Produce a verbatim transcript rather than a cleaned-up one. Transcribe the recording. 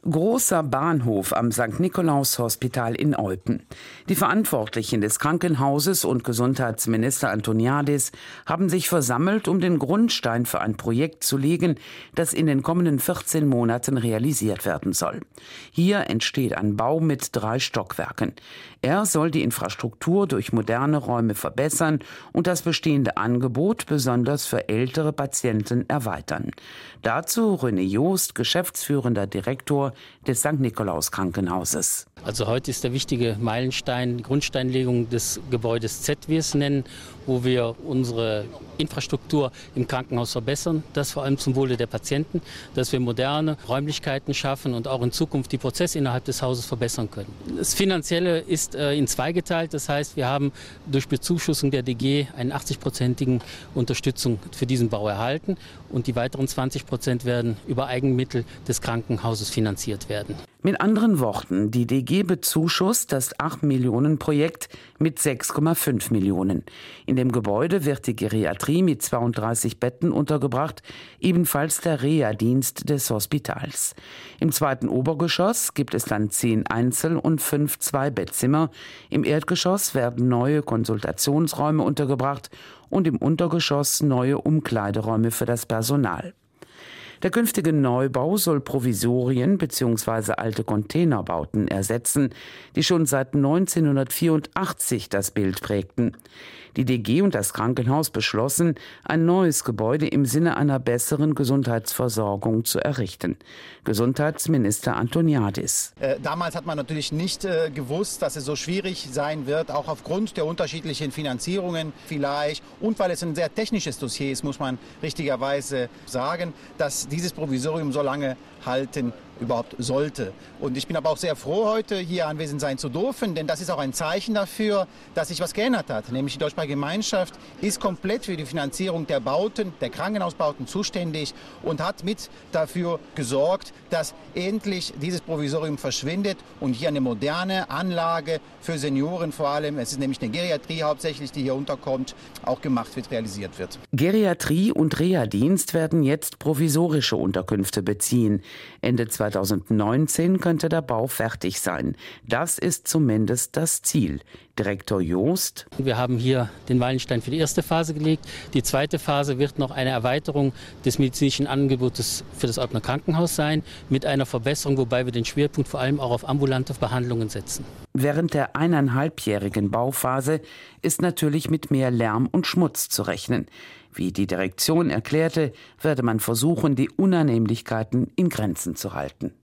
Großer Bahnhof am Sankt Nikolaus Hospital in Olpen. Die Verantwortlichen des Krankenhauses und Gesundheitsminister Antoniadis haben sich versammelt, um den Grundstein für ein Projekt zu legen, das in den kommenden vierzehn Monaten realisiert werden soll. Hier entsteht ein Bau mit drei Stockwerken. Er soll die Infrastruktur durch moderne Räume verbessern und das bestehende Angebot besonders für ältere Patienten erweitern. Dazu René Joost, geschäftsführender Direktor des Sankt Nikolaus Krankenhauses. Also heute ist der wichtige Meilenstein, die Grundsteinlegung des Gebäudes Z, wie wir es nennen, wo wir unsere Infrastruktur im Krankenhaus verbessern. Das vor allem zum Wohle der Patienten, dass wir moderne Räumlichkeiten schaffen und auch in Zukunft die Prozesse innerhalb des Hauses verbessern können. Das Finanzielle ist äh, in zwei geteilt. Das heißt, wir haben durch Bezuschussung der D G eine achtzig-prozentige Unterstützung für diesen Bau erhalten und die weiteren zwanzig Prozent werden über Eigenmittel des Krankenhauses finanziert werden. Mit anderen Worten, die D G bezuschusst das acht Millionen Projekt mit sechs Komma fünf Millionen. In dem Gebäude wird die Geriatrie mit zweiunddreißig Betten untergebracht, ebenfalls der Reha-Dienst des Hospitals. Im zweiten Obergeschoss gibt es dann zehn Einzel- und fünf Zwei-Bettzimmer. Im Erdgeschoss werden neue Konsultationsräume untergebracht und im Untergeschoss neue Umkleideräume für das Personal. Der künftige Neubau soll Provisorien bzw. alte Containerbauten ersetzen, die schon seit neunzehnhundertvierundachtzig das Bild prägten. Die D G und das Krankenhaus beschlossen, ein neues Gebäude im Sinne einer besseren Gesundheitsversorgung zu errichten. Gesundheitsminister Antoniadis. Äh, damals hat man natürlich nicht äh, gewusst, dass es so schwierig sein wird, auch aufgrund der unterschiedlichen Finanzierungen vielleicht. Und weil es ein sehr technisches Dossier ist, muss man richtigerweise sagen, dass dieses Provisorium so lange halten überhaupt sollte. Und ich bin aber auch sehr froh, heute hier anwesend sein zu dürfen, denn das ist auch ein Zeichen dafür, dass sich was geändert hat. Nämlich die Deutschsprachige Gemeinschaft ist komplett für die Finanzierung der Bauten, der Krankenhausbauten zuständig und hat mit dafür gesorgt, dass endlich dieses Provisorium verschwindet und hier eine moderne Anlage für Senioren vor allem, es ist nämlich eine Geriatrie hauptsächlich, die hier unterkommt, auch gemacht wird, realisiert wird. Geriatrie und Reha-Dienst werden jetzt provisorische Unterkünfte beziehen. Ende zweitausendneunzehn könnte der Bau fertig sein. Das ist zumindest das Ziel. Direktor Joost. Wir haben hier den Meilenstein für die erste Phase gelegt. Die zweite Phase wird noch eine Erweiterung des medizinischen Angebotes für das Olpener Krankenhaus sein, mit einer Verbesserung, wobei wir den Schwerpunkt vor allem auch auf ambulante Behandlungen setzen. Während der eineinhalbjährigen Bauphase ist natürlich mit mehr Lärm und Schmutz zu rechnen. Wie die Direktion erklärte, werde man versuchen, die Unannehmlichkeiten in Grenzen zu halten.